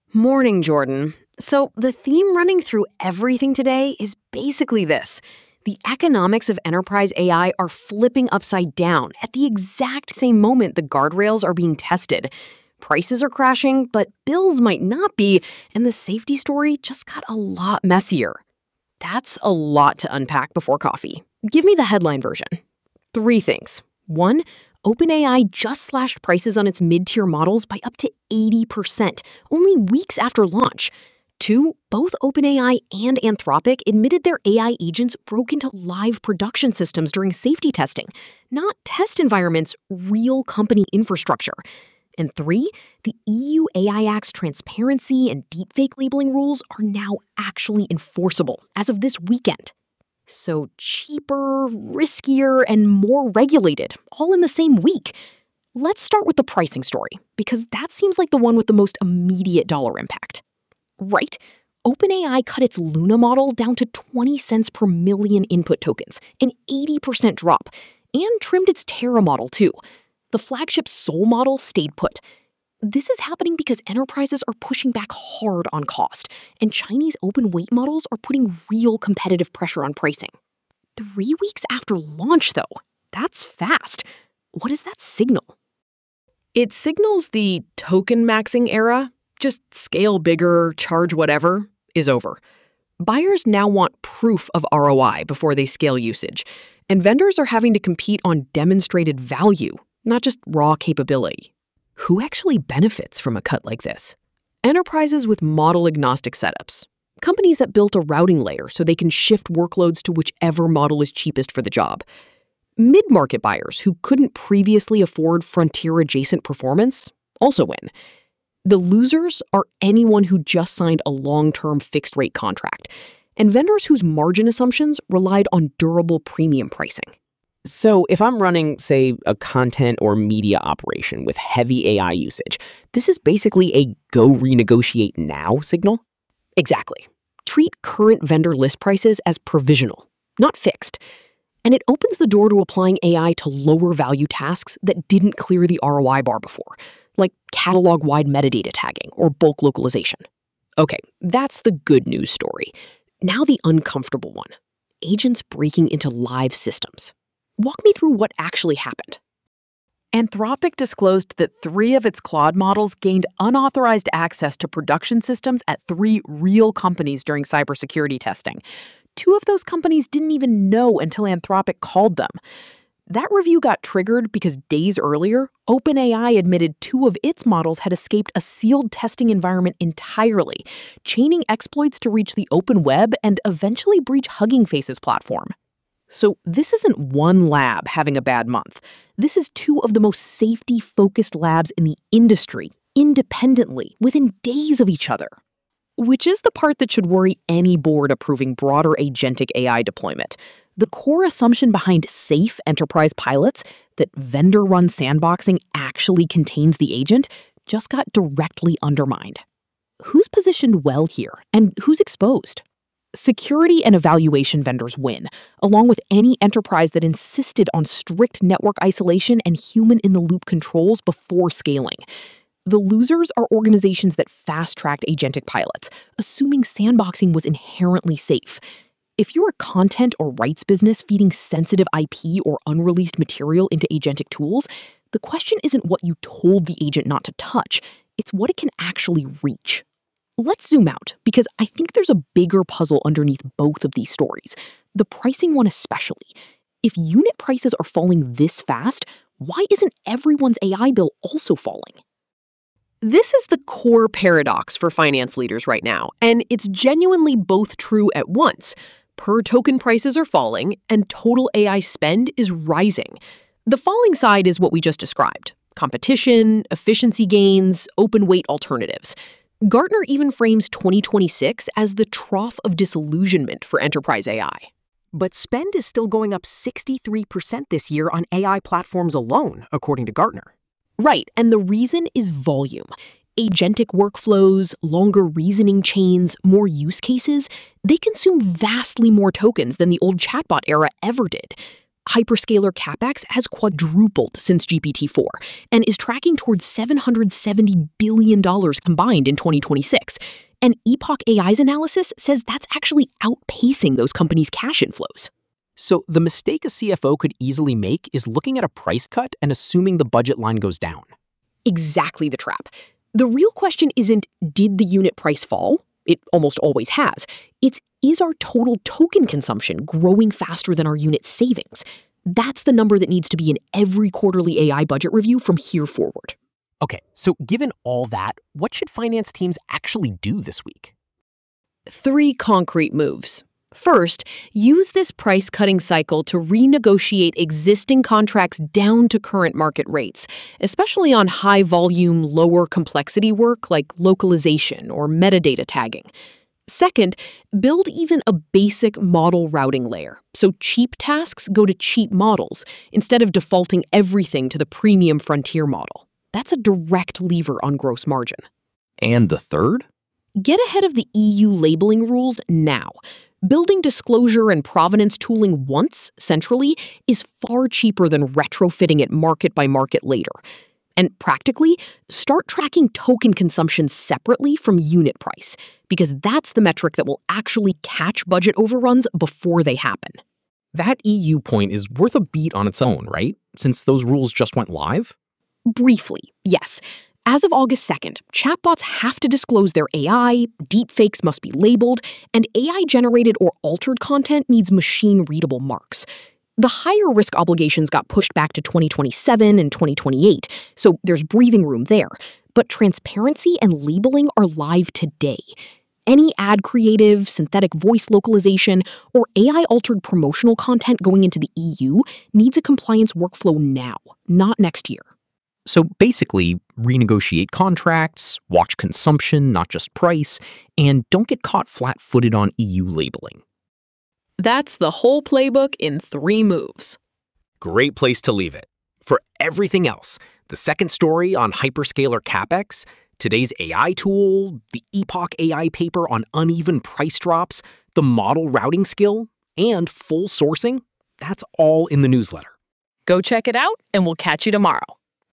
Morning, Jordan. So, the theme running through everything today is basically this. The economics of enterprise AI are flipping upside down at the exact same moment the guardrails are being tested. Prices are crashing, but bills might not be, and the safety story just got a lot messier. That's a lot to unpack before coffee. Give me the headline version. 3 things. 1, OpenAI just slashed prices on its mid-tier models by up to 80%, only weeks after launch. 2, both OpenAI and Anthropic admitted their AI agents broke into live production systems during safety testing, not test environments, real company infrastructure. And 3, the EU AI Act's transparency and deepfake labeling rules are now actually enforceable as of this weekend. So cheaper, riskier, and more regulated, all in the same week. Let's start with the pricing story, because that seems like the one with the most immediate dollar impact. Right, OpenAI cut its Luna model down to 20 cents per million input tokens, an 80% drop, and trimmed its Terra model too. The flagship Sol model stayed put. This is happening because enterprises are pushing back hard on cost, and Chinese open weight models are putting real competitive pressure on pricing. 3 weeks after launch, though, that's fast. What does that signal? It signals the token maxing era, just scale bigger, charge whatever, is over. Buyers now want proof of ROI before they scale usage, and vendors are having to compete on demonstrated value, not just raw capability. Who actually benefits from a cut like this? Enterprises with model-agnostic setups. Companies that built a routing layer so they can shift workloads to whichever model is cheapest for the job. Mid-market buyers who couldn't previously afford frontier-adjacent performance also win. The losers are anyone who just signed a long-term fixed-rate contract, and vendors whose margin assumptions relied on durable premium pricing. So if I'm running, say, a content or media operation with heavy AI usage, this is basically a go renegotiate now signal? Exactly. Treat current vendor list prices as provisional, not fixed. And it opens the door to applying AI to lower value tasks that didn't clear the ROI bar before, like catalog-wide metadata tagging or bulk localization. Okay, that's the good news story. Now the uncomfortable one. Agents breaking into live systems. Walk me through what actually happened. Anthropic disclosed that 3 of its Claude models gained unauthorized access to production systems at 3 real companies during cybersecurity testing. 2 of those companies didn't even know until Anthropic called them. That review got triggered because days earlier, OpenAI admitted 2 of its models had escaped a sealed testing environment entirely, chaining exploits to reach the open web and eventually breach Hugging Face's platform. So this isn't one lab having a bad month. This is 2 of the most safety-focused labs in the industry, independently, within days of each other. Which is the part that should worry any board approving broader agentic AI deployment. The core assumption behind safe enterprise pilots, that vendor-run sandboxing actually contains the agent, just got directly undermined. Who's positioned well here, and who's exposed? Security and evaluation vendors win, along with any enterprise that insisted on strict network isolation and human-in-the-loop controls before scaling. The losers are organizations that fast-tracked agentic pilots, assuming sandboxing was inherently safe. If you're a content or rights business feeding sensitive IP or unreleased material into agentic tools, the question isn't what you told the agent not to touch, it's what it can actually reach. Let's zoom out, because I think there's a bigger puzzle underneath both of these stories, the pricing one especially. If unit prices are falling this fast, why isn't everyone's AI bill also falling? This is the core paradox for finance leaders right now, and it's genuinely both true at once. Per token prices are falling, and total AI spend is rising. The falling side is what we just described: competition, efficiency gains, open weight alternatives. Gartner even frames 2026 as the trough of disillusionment for enterprise AI. But spend is still going up 63% this year on AI platforms alone, according to Gartner. Right, and the reason is volume. Agentic workflows, longer reasoning chains, more use cases, they consume vastly more tokens than the old chatbot era ever did. hyperscaler CapEx has quadrupled since GPT-4 and is tracking towards $770 billion combined in 2026. And Epoch AI's analysis says that's actually outpacing those companies' cash inflows. So the mistake a CFO could easily make is looking at a price cut and assuming the budget line goes down. Exactly the trap. The real question isn't, did the unit price fall? It almost always has. It's, is our total token consumption growing faster than our unit savings? That's the number that needs to be in every quarterly AI budget review from here forward. Okay, so given all that, what should finance teams actually do this week? 3 concrete moves. First, use this price-cutting cycle to renegotiate existing contracts down to current market rates, especially on high-volume, lower-complexity work like localization or metadata tagging. Second, build even a basic model routing layer, so cheap tasks go to cheap models instead of defaulting everything to the premium frontier model. That's a direct lever on gross margin. And the third? Get ahead of the EU labeling rules now. Building disclosure and provenance tooling once, centrally, is far cheaper than retrofitting it market by market later. And practically, start tracking token consumption separately from unit price, because that's the metric that will actually catch budget overruns before they happen. That EU point is worth a beat on its own, right? Since those rules just went live? Briefly, yes. As of August 2nd, chatbots have to disclose their AI, deepfakes must be labeled, and AI-generated or altered content needs machine-readable marks. The higher-risk obligations got pushed back to 2027 and 2028, so there's breathing room there. But transparency and labeling are live today. Any ad creative, synthetic voice localization, or AI-altered promotional content going into the EU needs a compliance workflow now, not next year. So basically, renegotiate contracts, watch consumption, not just price, and don't get caught flat-footed on EU labeling. That's the whole playbook in 3 moves. Great place to leave it. For everything else, the second story on hyperscaler CapEx, today's AI tool, the Epoch AI paper on uneven price drops, the model routing skill, and full sourcing, that's all in the newsletter. Go check it out, and we'll catch you tomorrow.